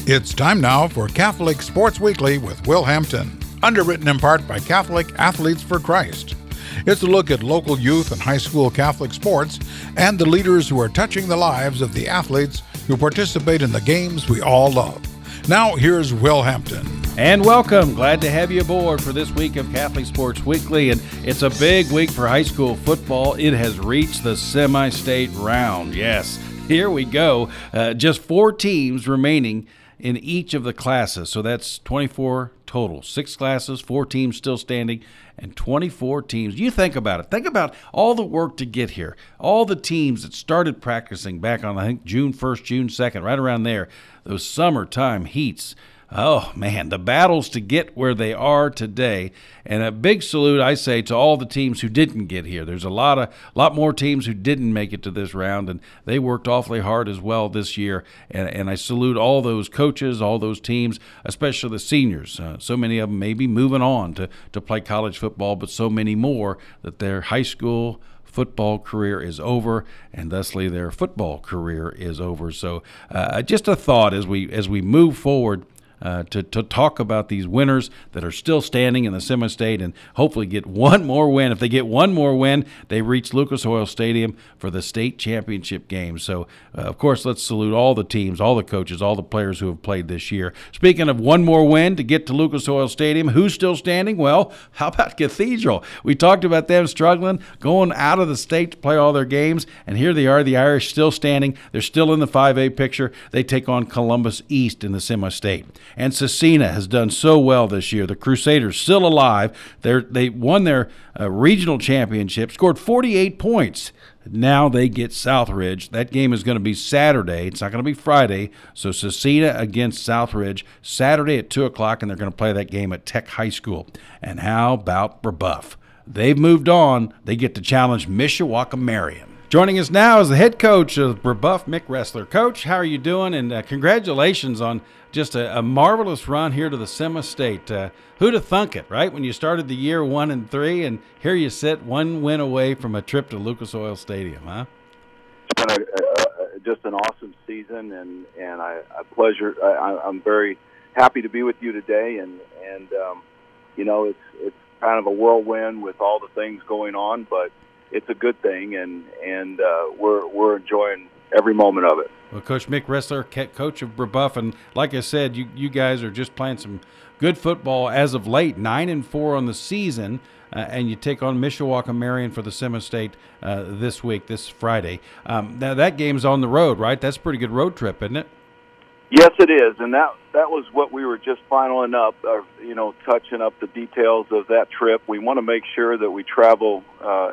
It's time now for Catholic Sports Weekly with Will Hampton, underwritten in part by Catholic Athletes for Christ. It's a look at local youth and high school Catholic sports and the leaders who are touching the lives of the athletes who participate in the games we all love. Now, here's Will Hampton. And welcome. Glad to have you aboard for this week of Catholic Sports Weekly. And it's a big week for high school football. It has reached the semi-state round. Yes, here we go. Just 4 teams remaining in each of the classes. So that's 24 total. 6 classes, 4 teams still standing, and 24 teams. You think about it. Think about all the work to get here. All the teams that started practicing back on, I think, June 1st, June 2nd, right around there. Those summertime heats. Oh, man, the battles to get where they are today. And a big salute, I say, to all the teams who didn't get here. There's a lot more teams who didn't make it to this round, and they worked awfully hard as well this year. And I salute all those coaches, all those teams, especially the seniors. So many of them may be moving on to play college football, but so many more that their high school football career is over, and thusly their football career is over. So just a thought as we move forward to talk about these winners that are still standing in the semi-state and hopefully get one more win. If they get one more win, they reach Lucas Oil Stadium for the state championship game. So, of course, let's salute all the teams, all the coaches, all the players who have played this year. Speaking of one more win to get to Lucas Oil Stadium, who's still standing? Well, how about Cathedral? We talked about them struggling, going out of the state to play all their games, and here they are, the Irish still standing. They're still in the 5A picture. They take on Columbus East in the semi-state. And Cecina has done so well this year. The Crusaders still alive. They won their regional championship, scored 48 points. Now they get Southridge. That game is going to be Saturday. It's not going to be Friday. So Cecina against Southridge, Saturday at 2 o'clock, and they're going to play that game at Tech High School. And how about Brebeuf? They've moved on. They get to challenge Mishawaka Marion. Joining us now is the head coach of Brebeuf, Mick Ressler. Coach, how are you doing? And congratulations on just a marvelous run here to the semi-state. Who'd have thunk it, right? When you started the year 1-3, and here you sit, one win away from a trip to Lucas Oil Stadium, huh? It's been just an awesome season, and I'm very happy to be with you today. And you know, it's kind of a whirlwind with all the things going on, but it's a good thing, and we're enjoying every moment of it. Well, Coach Mick Ressler, coach of Brebeuf, and like I said, you guys are just playing some good football as of late, 9-4 on the season, and you take on Mishawaka Marion for the semi-state this Friday. Now that game's on the road, right? That's a pretty good road trip, isn't it? Yes, it is, and that was what we were just filing up, touching up the details of that trip. We want to make sure that we travel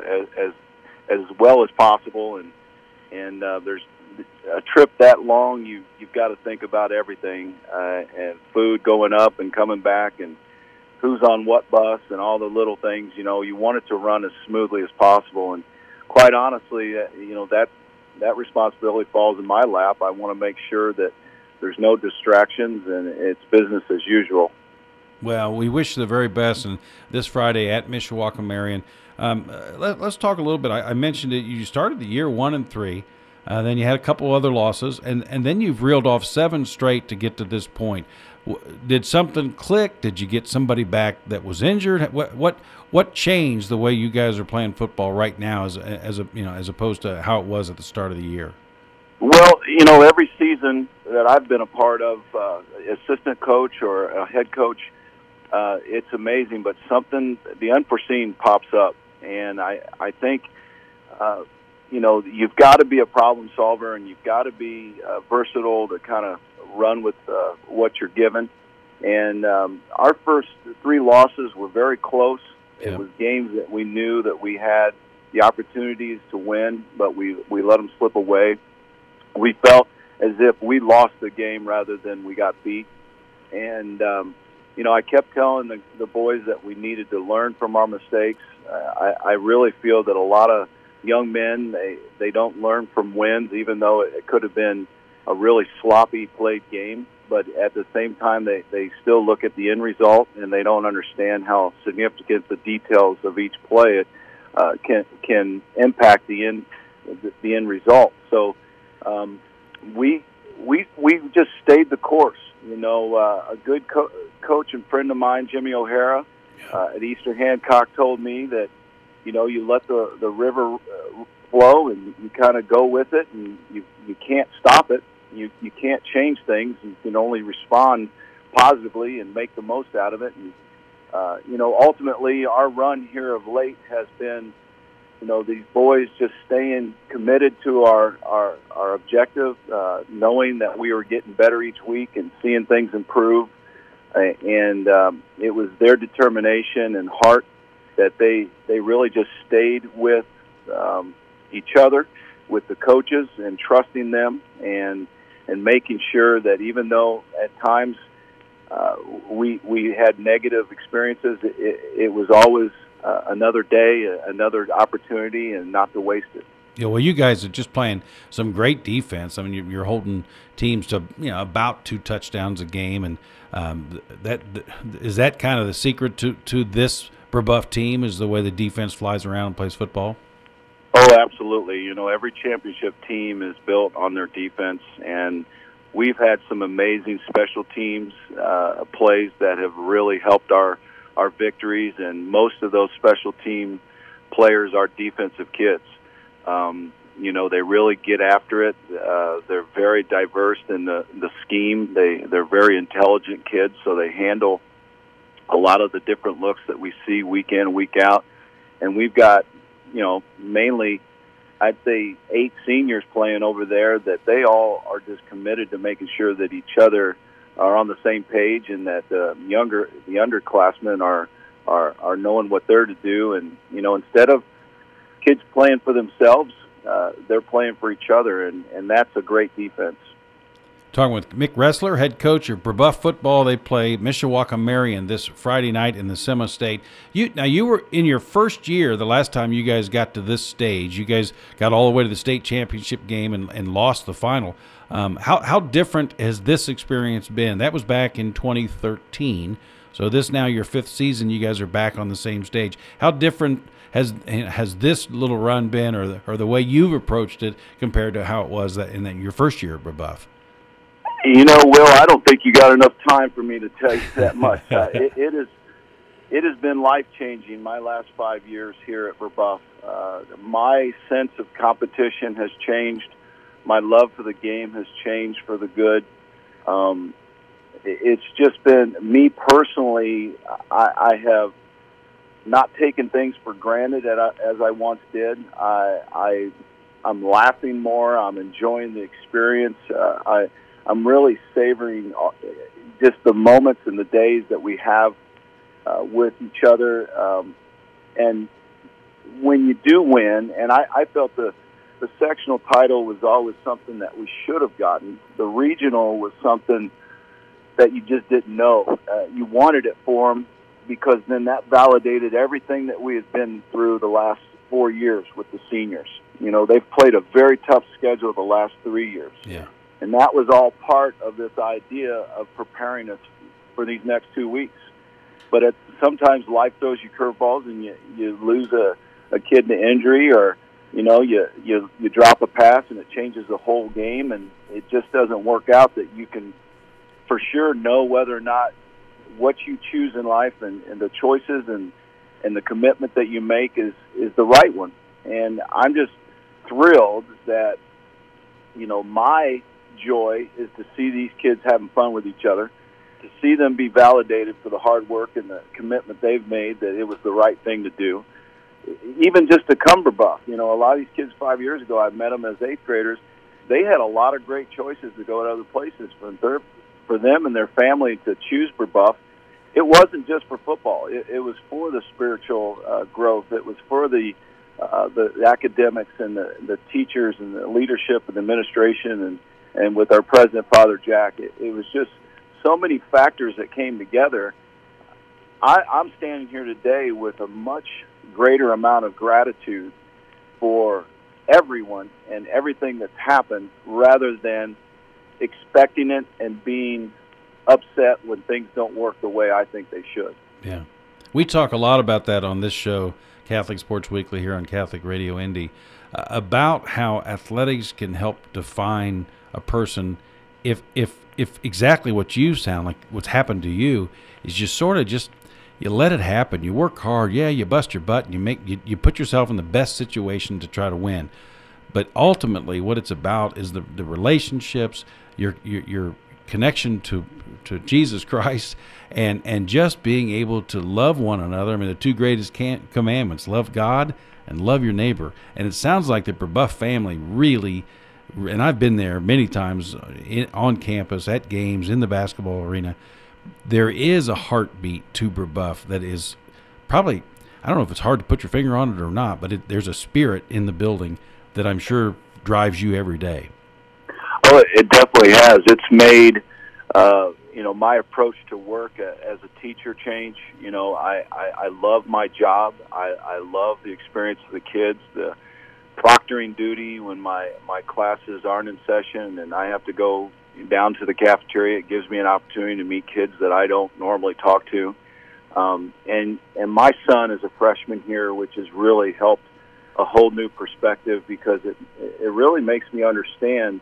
as well as possible, and there's a trip that long, you've got to think about everything, and food going up and coming back, and who's on what bus, and all the little things. You know, you want it to run as smoothly as possible, and quite honestly, that responsibility falls in my lap. I want to make sure that there's no distractions, and it's business as usual. Well, we wish you the very best, and this Friday at Mishawaka Marion. Let's talk a little bit. I mentioned it. You started the year 1-3. Then you had a couple other losses, and then you've reeled off 7 straight to get to this point. Did something click? Did you get somebody back that was injured? What changed the way you guys are playing football right now, as opposed to how it was at the start of the year? Well, every season that I've been a part of, assistant coach or a head coach, it's amazing, but the unforeseen pops up, and I think. You've got to be a problem solver, and you've got to be versatile to kind of run with what you're given. And our first 3 losses were very close. It was games that we knew that we had the opportunities to win, but we let them slip away. We felt as if we lost the game rather than we got beat. And, I kept telling the boys that we needed to learn from our mistakes. I really feel that a lot of young men, they don't learn from wins, even though it could have been a really sloppy played game. But at the same time, they still look at the end result, and they don't understand how significant the details of each play can impact the end result. So we we just stayed the course. You know, a good coach and friend of mine, Jimmy O'Hara, at Eastern Hancock, told me that, you know, you let the river flow and you kind of go with it, and you can't stop it. You can't change things. You can only respond positively and make the most out of it. And you know, ultimately, our run here of late has been, you know, these boys just staying committed to our objective, knowing that we were getting better each week and seeing things improve. And it was their determination and heart that they really just stayed with each other, with the coaches, and trusting them, and making sure that even though at times we had negative experiences, it was always another day, another opportunity, and not to waste it. Yeah, well, you guys are just playing some great defense. I mean, you're holding teams to, you know, about 2 touchdowns a game, and that is that kind of the secret to this Brebeuf team, is the way the defense flies around and plays football? Oh, absolutely. You know, every championship team is built on their defense, and we've had some amazing special teams plays that have really helped our victories, and most of those special team players are defensive kids. You know, they really get after it. They're very diverse in the scheme. They're very intelligent kids, so they handle a lot of the different looks that we see week in, week out. And we've got, you know, mainly, I'd say 8 seniors playing over there, that they all are just committed to making sure that each other are on the same page, and that the underclassmen are knowing what they're to do. And, you know, instead of kids playing for themselves, they're playing for each other, and that's a great defense. Talking with Mick Ressler, head coach of Brebeuf football. They play Mishawaka Marion this Friday night in the Semi-State. You were in your first year the last time you guys got to this stage. You guys got all the way to the state championship game and lost the final. How different has this experience been? That was back in 2013. So this now your 5th season. You guys are back on the same stage. How different has this little run been, or the way you've approached it, compared to how it was in your first year at Brebeuf? You know, Will, I don't think you got enough time for me to tell you that much. It has been life-changing, my last 5 years here at Brebeuf. My sense of competition has changed. My love for the game has changed for the good. It's just been, me personally, I have not taken things for granted as I once did. I'm laughing more. I'm enjoying the experience. I'm really savoring just the moments and the days that we have with each other. And when you do win, and I felt the sectional title was always something that we should have gotten. The regional was something that you just didn't know. You wanted it for them, because then that validated everything that we had been through the last 4 years with the seniors. You know, they've played a very tough schedule the last 3 years. Yeah. And that was all part of this idea of preparing us for these next 2 weeks. But sometimes life throws you curveballs, and you lose a kid to injury, or, you know, you drop a pass and it changes the whole game, and it just doesn't work out that you can for sure know whether or not what you choose in life and the choices and the commitment that you make is the right one. And I'm just thrilled that, you know, my joy is to see these kids having fun with each other, to see them be validated for the hard work and the commitment they've made, that it was the right thing to do. Even just to come to Brebeuf, you know, a lot of these kids 5 years ago, I met them as 8th graders. They had a lot of great choices to go to other places. For them and their family to choose Brebeuf, it wasn't just for football. It was for the spiritual growth. It was for the academics and the teachers and the leadership and the administration, and with our president, Father Jack. It was just so many factors that came together. I'm standing here today with a much greater amount of gratitude for everyone and everything that's happened, rather than expecting it and being upset when things don't work the way I think they should. Yeah. We talk a lot about that on this show, Catholic Sports Weekly, here on Catholic Radio Indy, about how athletics can help define a person if exactly what you sound like, what's happened to you, is you let it happen. You work hard. Yeah, you bust your butt, and you put yourself in the best situation to try to win. But ultimately, what it's about is the relationships, your connection to Jesus Christ, and just being able to love one another. I mean, the two greatest commandments: love God and love your neighbor. And it sounds like the Brebeuf family really, and I've been there many times on campus, at games, in the basketball arena. There is a heartbeat to Brebeuf that is probably, I don't know if it's hard to put your finger on it or not, but there's a spirit in the building that I'm sure drives you every day. Oh, it definitely has. It's made, my approach to work as a teacher change. I love my job. I love the experience of the kids, the proctoring duty when my classes aren't in session and I have to go down to the cafeteria. It gives me an opportunity to meet kids that I don't normally talk to. And my son is a freshman here, which has really helped a whole new perspective, because it really makes me understand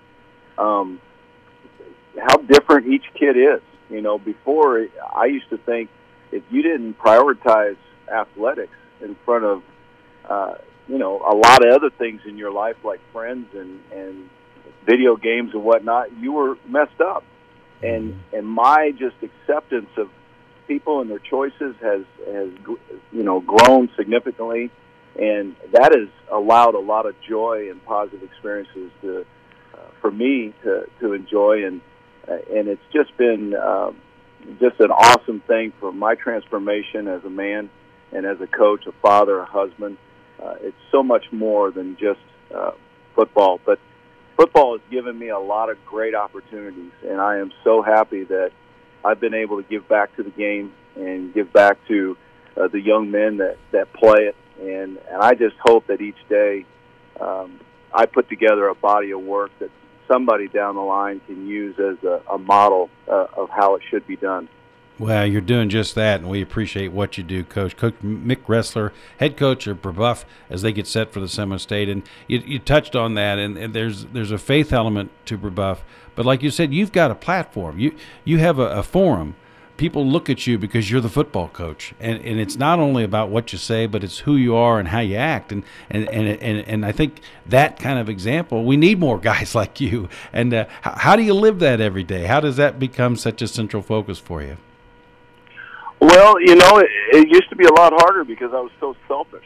how different each kid is. Before, I used to think if you didn't prioritize athletics in front of, a lot of other things in your life, like friends and video games and whatnot, you were messed up. And my just acceptance of people and their choices has grown significantly, and that has allowed a lot of joy and positive experiences for me to enjoy, and it's just been just an awesome thing for my transformation as a man and as a coach, a father, a husband. It's so much more than just football, but football has given me a lot of great opportunities, and I am so happy that I've been able to give back to the game and give back to the young men that play it. And I just hope that each day I put together a body of work that somebody down the line can use as a model of how it should be done. Well, you're doing just that, and we appreciate what you do, Coach. Coach Mick Ressler, head coach of Brebeuf, as they get set for the Seminole State. And you touched on that, and there's a faith element to Brebeuf. But like you said, you've got a platform. You have a forum. People look at you because you're the football coach, and it's not only about what you say, but it's who you are and how you act. And I think that kind of example, we need more guys like you. And how do you live that every day? How does that become such a central focus for you? Well, it used to be a lot harder because I was so selfish.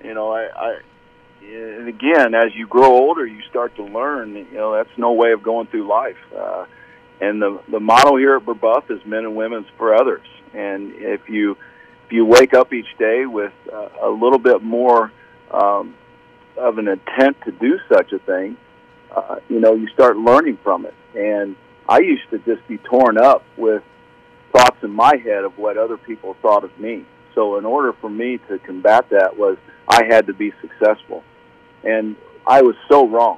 And again, as you grow older, you start to learn, that's no way of going through life. And the motto here at Brebeuf is men and women's for others. And if you wake up each day with a little bit more of an intent to do such a thing, you start learning from it. And I used to just be torn up with thoughts in my head of what other people thought of me. So in order for me to combat that was I had to be successful. And I was so wrong.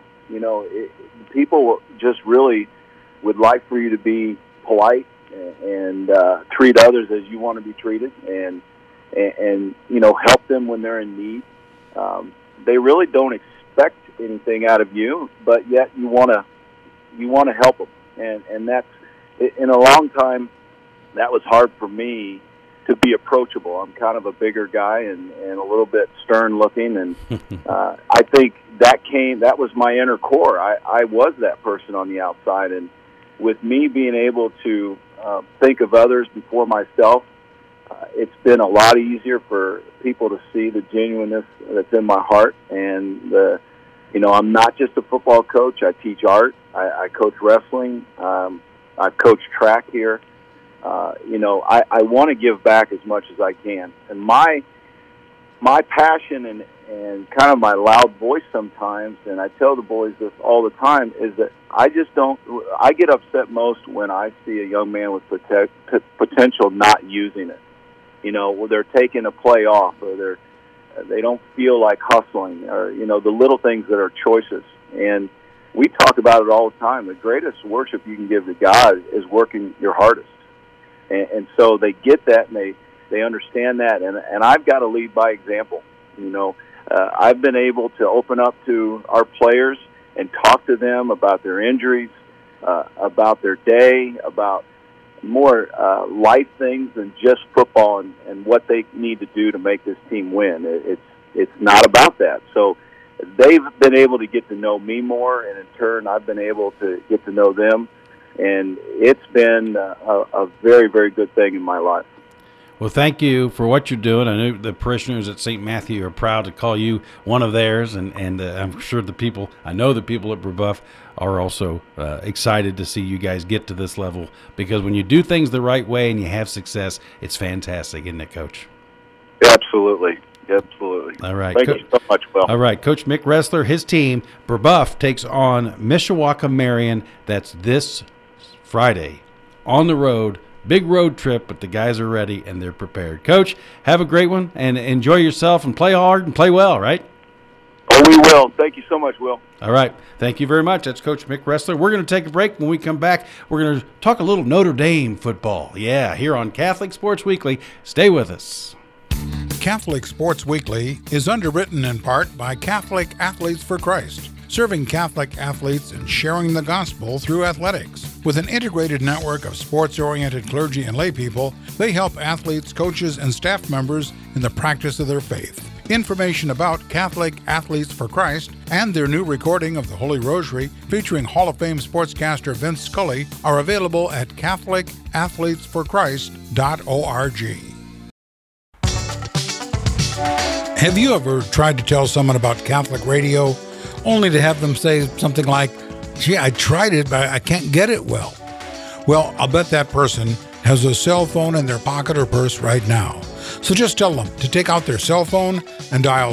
People just really would like for you to be polite and treat others as you want to be treated, and help them when they're in need. They really don't expect anything out of you, but yet you want to help them. And that's, in a long time, that was hard for me to be approachable. I'm kind of a bigger guy and a little bit stern looking, and I think that was my inner core. I was that person on the outside, and with me being able to think of others before myself, it's been a lot easier for people to see the genuineness that's in my heart. And I'm not just a football coach. I teach art. I coach wrestling. I coach track here. I want to give back as much as I can. And my passion and kind of my loud voice sometimes, and I tell the boys this all the time, is that I get upset most when I see a young man with potential not using it. Where they're taking a play off, or they don't feel like hustling, or, the little things that are choices. And we talk about it all the time. The greatest worship you can give to God is working your hardest. And so they get that, and they understand that, and I've got to lead by example. I've been able to open up to our players and talk to them about their injuries, about their day, about more life things than just football and what they need to do to make this team win. It's not about that. So they've been able to get to know me more, and in turn, I've been able to get to know them. And it's been a very, very good thing in my life. Well, thank you for what you're doing. I know the parishioners at St. Matthew are proud to call you one of theirs, and I'm sure the people at Brebeuf are also excited to see you guys get to this level, because when you do things the right way and you have success, it's fantastic, isn't it, Coach? Absolutely. All right. Thank you so much, Will. All right. Coach Mick Ressler, his team, Brebeuf, takes on Mishawaka Marion. That's this Friday on the road. Big road trip, but the guys are ready and they're prepared. Coach, have a great one and enjoy yourself and play hard and play well, right? Oh, we will. Thank you so much, Will. All right. Thank you very much. That's Coach Mick Ressler. We're going to take a break. When we come back, we're going to talk a little Notre Dame football. Yeah, here on Catholic Sports Weekly. Stay with us. Catholic Sports Weekly is underwritten in part by Catholic Athletes for Christ, serving Catholic athletes and sharing the gospel through athletics. With an integrated network of sports-oriented clergy and laypeople, they help athletes, coaches, and staff members in the practice of their faith. Information about Catholic Athletes for Christ and their new recording of the Holy Rosary featuring Hall of Fame sportscaster Vince Scully are available at CatholicAthletesForChrist.org. Have you ever tried to tell someone about Catholic radio only to have them say something like, "Gee, I tried it, but I can't get it well"? Well, I'll bet that person has a cell phone in their pocket or purse right now. So just tell them to take out their cell phone and dial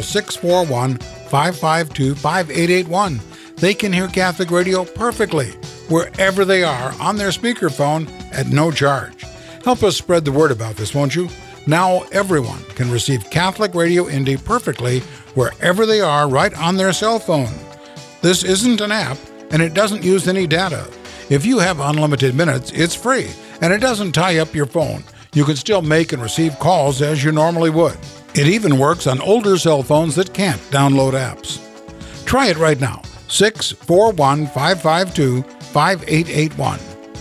641-552-5881. They can hear Catholic radio perfectly wherever they are on their speakerphone at no charge. Help us spread the word about this, won't you? Now everyone can receive Catholic Radio Indy perfectly wherever they are right on their cell phone. This isn't an app, and it doesn't use any data. If you have unlimited minutes, it's free, and it doesn't tie up your phone. You can still make and receive calls as you normally would. It even works on older cell phones that can't download apps. Try it right now. 641-552-5881.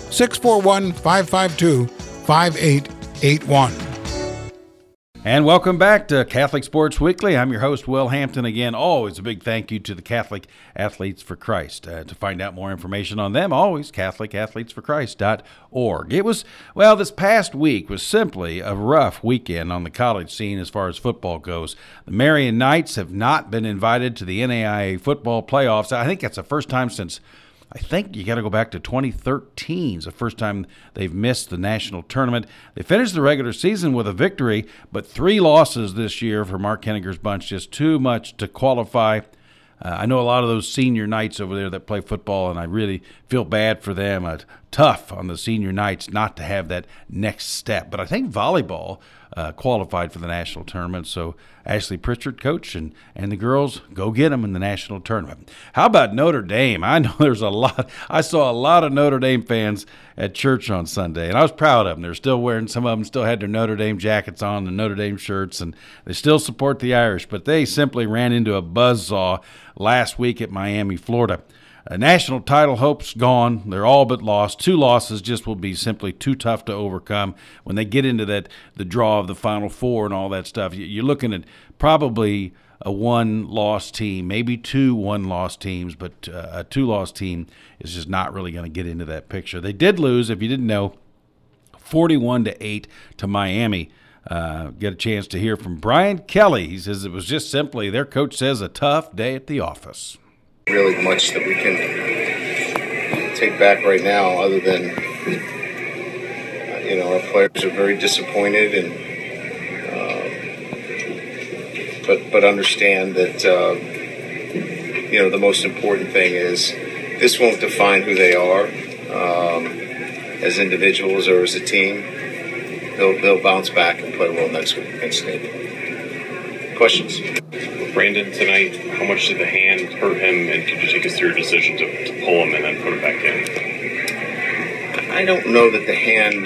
641-552-5881. And welcome back to Catholic Sports Weekly. I'm your host, Will Hampton. Again, always a big thank you to the Catholic Athletes for Christ. To find out more information on them, always CatholicAthletesForChrist.org. It was, well, this past week was simply a rough weekend on the college scene as far as football goes. The Marion Knights have not been invited to the NAIA football playoffs. I think that's the first time since, I think you got to go back to 2013. It's the first time they've missed the national tournament. They finished the regular season with a victory, but 3 losses this year for Mark Henniger's bunch, just too much to qualify. I know a lot of those senior Knights over there that play football, and I really feel bad for them. Tough on the senior Knights not to have that next step. But I think volleyball qualified for the national tournament, so Ashley Pritchard, coach, and the girls, go get them in the national tournament. How about Notre Dame? I know I saw a lot of Notre Dame fans at church on Sunday, and I was proud of them. They're still wearing, some of them still had their Notre Dame jackets on, the Notre Dame shirts, and they still support the Irish, but they simply ran into a buzzsaw last week at Miami, Florida. National title hopes gone. They're all but lost. 2 losses just will be simply too tough to overcome. When they get into the draw of the Final Four and all that stuff, you're looking at probably a 1-loss team, maybe 2 1-loss teams, but a 2-loss team is just not really going to get into that picture. They did lose, if you didn't know, 41-8 to Miami. Get a chance to hear from Brian Kelly. He says it was just simply, their coach says, a tough day at the office. Really much that we can take back right now other than, our players are very disappointed and but understand that, the most important thing is this won't define who they are as individuals or as a team. They'll bounce back and play well next week against Navy. Questions? Brandon, tonight, how much did the hand hurt him, and could you take us through your decision to pull him and then put him back in? I don't know that the hand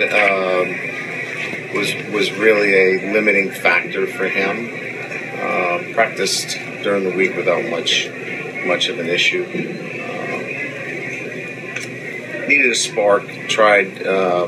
was really a limiting factor for him. Practiced during the week without much of an issue. needed a spark. Tried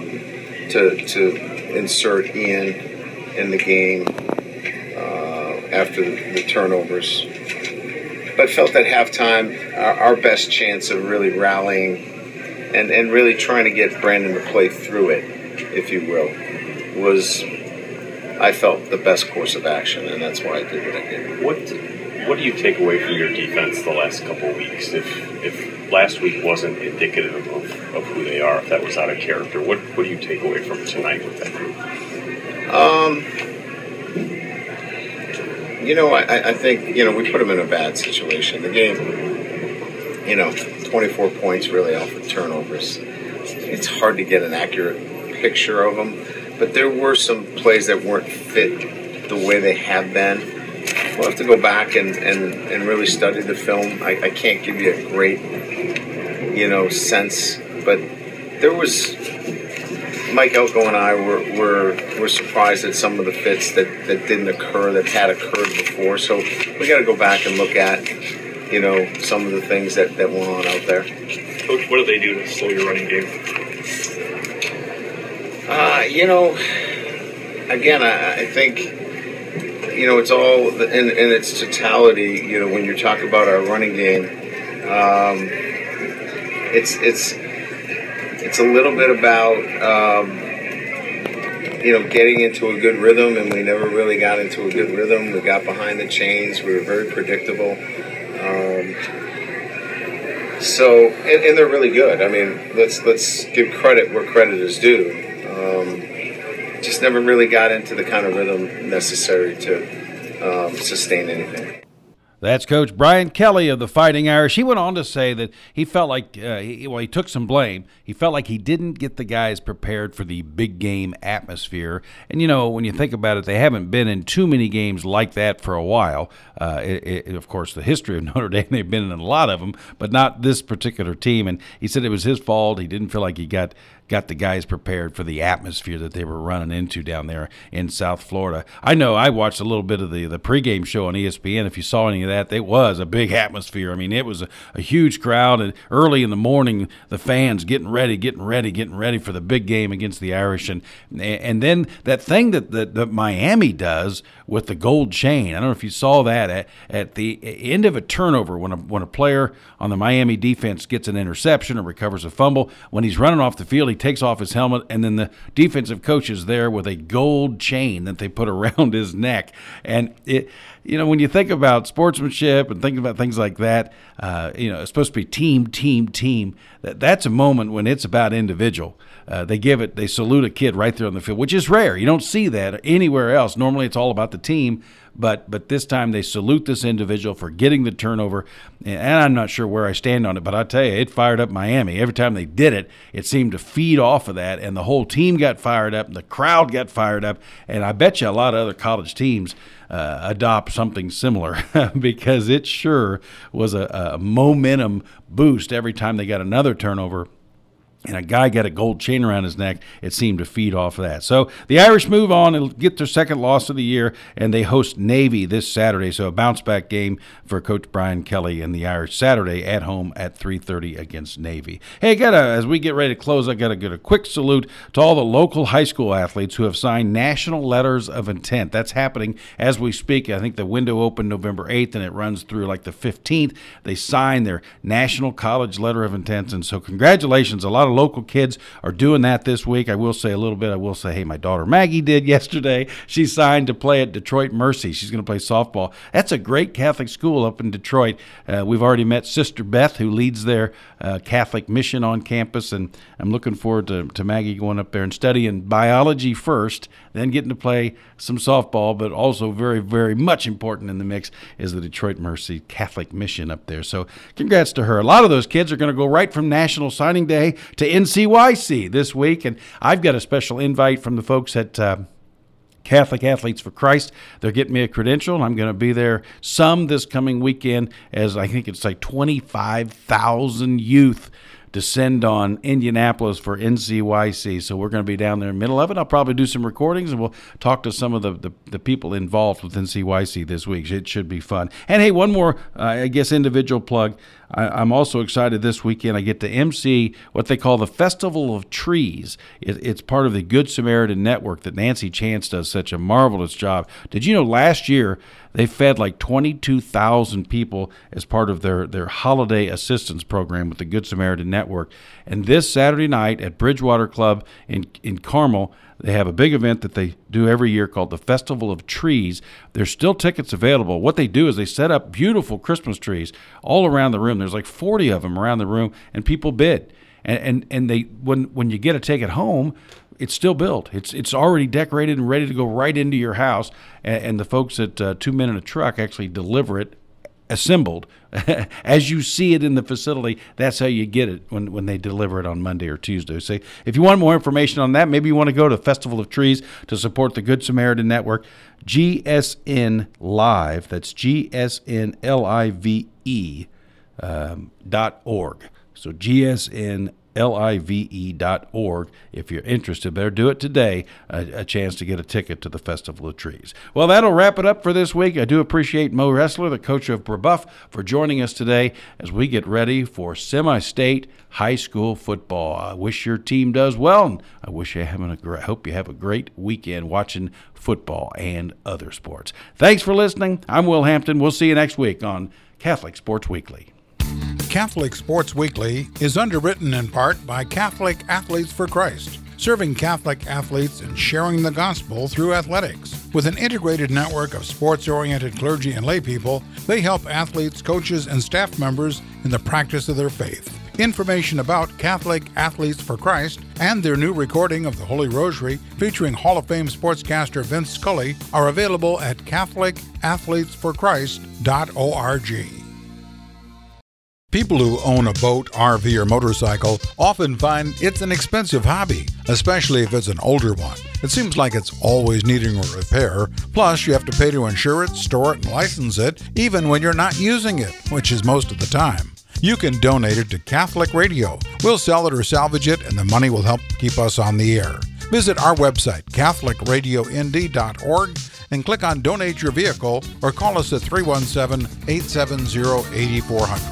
to insert Ian in the game after the turnovers, but felt at halftime our best chance of really rallying and really trying to get Brandon to play through it, if you will, was, I felt, the best course of action, and that's why I did what I did. What do you take away from your defense the last couple of weeks? If last week wasn't indicative of who they are, if that was out of character, what do you take away from tonight with that group? I think, we put them in a bad situation. The game, 24 points really off of turnovers. It's hard to get an accurate picture of them, but there were some plays that weren't fit the way they have been. We'll have to go back and really study the film. I can't give you a great, sense, but there was, Mike Elko and I were surprised at some of the fits that didn't occur, that had occurred before. So we got to go back and look at, some of the things that went on out there. Coach, what do they do to slow your running game? Again, I think, it's all in its totality. When you talk about our running game, it's a little bit about, getting into a good rhythm, and we never really got into a good rhythm. We got behind the chains. We were very predictable. And they're really good. I mean, let's give credit where credit is due. Just never really got into the kind of rhythm necessary to sustain anything. That's Coach Brian Kelly of the Fighting Irish. He went on to say that he felt like, he took some blame. He felt like he didn't get the guys prepared for the big game atmosphere. And, when you think about it, they haven't been in too many games like that for a while. Of course, the history of Notre Dame, they've been in a lot of them, but not this particular team. And he said it was his fault. He didn't feel like he got the guys prepared for the atmosphere that they were running into down there in South Florida. I know I watched a little bit of the pregame show on ESPN. If you saw any of that, it was a big atmosphere. I mean, it was a huge crowd, and early in the morning, the fans getting ready for the big game against the Irish. And then that thing that Miami does with the gold chain. I don't know if you saw that at the end of a turnover when a player on the Miami defense gets an interception or recovers a fumble. When he's running off the field, he takes off his helmet, and then the defensive coach is there with a gold chain that they put around his neck. And when you think about sportsmanship and think about things like that, it's supposed to be team. That's a moment when it's about individual. They salute a kid right there on the field, which is rare. You don't see that anywhere else. Normally it's all about the team, but this time they salute this individual for getting the turnover. And I'm not sure where I stand on it, but I tell you, it fired up Miami. Every time they did it, it seemed to feed off of that, and the whole team got fired up, and the crowd got fired up, and I bet you a lot of other college teams adopt something similar because it sure was a momentum boost every time they got another turnover. And a guy got a gold chain around his neck. It seemed to feed off of that. So the Irish move on and get their second loss of the year, and they host Navy this Saturday. So a bounce-back game for Coach Brian Kelly and the Irish Saturday at home at 3:30 against Navy. Hey, as we get ready to close, I got to give a quick salute to all the local high school athletes who have signed national letters of intent. That's happening as we speak. I think the window opened November 8th, and it runs through like the 15th. They signed their national college letter of intent, and so congratulations. A lot of local kids are doing that this week. I will say, hey, my daughter Maggie did yesterday. She signed to play at Detroit Mercy. She's going to play softball. That's a great Catholic school up in Detroit. We've already met Sister Beth, who leads their Catholic mission on campus, and I'm looking forward to Maggie going up there and studying biology first, then getting to play some softball, but also very, very much important in the mix is the Detroit Mercy Catholic mission up there. So congrats to her. A lot of those kids are going to go right from National Signing Day to NCYC this week, and I've got a special invite from the folks at Catholic Athletes for Christ. They're getting me a credential, and I'm going to be there this coming weekend, as I think it's like 25,000 youth descend on Indianapolis for NCYC. So we're going to be down there in the middle of it. I'll probably do some recordings, and we'll talk to some of the people involved with NCYC this week. It should be fun. And hey, one more, individual plug. I'm also excited this weekend. I get to MC what they call the Festival of Trees. It's part of the Good Samaritan Network that Nancy Chance does such a marvelous job. Did you know last year they fed like 22,000 people as part of their holiday assistance program with the Good Samaritan Network? And this Saturday night at Bridgewater Club in Carmel, they have a big event that they do every year called the Festival of Trees. There's still tickets available. What they do is they set up beautiful Christmas trees all around the room. There's like 40 of them around the room, and people bid. And they when you get a ticket home, it's still built. It's already decorated and ready to go right into your house. And the folks at 2 Men in a Truck actually deliver it assembled as you see it in the facility. That's how you get it when they deliver it on Monday or Tuesday. So if you want more information on that, maybe you want to go to Festival of Trees to support the Good Samaritan Network. GSN Live, that's GSNLIVE.org. So GSNLIVE.org. If you're interested there, do it today. A chance to get a ticket to the Festival of Trees. Well, that'll wrap it up for this week. I do appreciate Mo Ressler, the coach of Brebeuf, for joining us today as we get ready for semi-state high school football. I wish your team does well, and I hope you have a great weekend watching football and other sports. Thanks for listening. I'm Will Hampton. We'll see you next week on Catholic Sports Weekly. Catholic Sports Weekly is underwritten in part by Catholic Athletes for Christ, serving Catholic athletes and sharing the gospel through athletics. With an integrated network of sports-oriented clergy and laypeople, they help athletes, coaches, and staff members in the practice of their faith. Information about Catholic Athletes for Christ and their new recording of the Holy Rosary featuring Hall of Fame sportscaster Vince Scully are available at CatholicAthletesForChrist.org. People who own a boat, RV, or motorcycle often find it's an expensive hobby, especially if it's an older one. It seems like it's always needing a repair. Plus, you have to pay to insure it, store it, and license it, even when you're not using it, which is most of the time. You can donate it to Catholic Radio. We'll sell it or salvage it, and the money will help keep us on the air. Visit our website, CatholicRadioIndy.org, and click on Donate Your Vehicle or call us at 317-870-8400.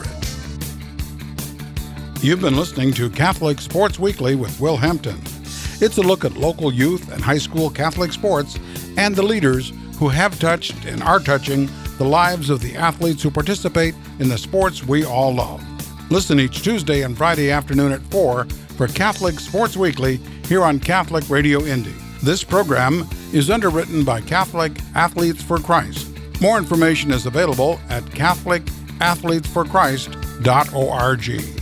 You've been listening to Catholic Sports Weekly with Will Hampton. It's a look at local youth and high school Catholic sports and the leaders who have touched and are touching the lives of the athletes who participate in the sports we all love. Listen each Tuesday and Friday afternoon at 4 for Catholic Sports Weekly here on Catholic Radio Indy. This program is underwritten by Catholic Athletes for Christ. More information is available at CatholicAthletesForChrist.org.